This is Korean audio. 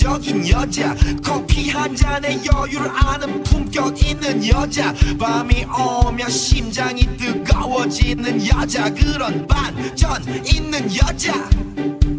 매력적인 여자 커피 한 잔에 여유를 아는 품격 있는 여자 밤이 오면 심장이 뜨거워지는 여자 그런 반전 있는 여자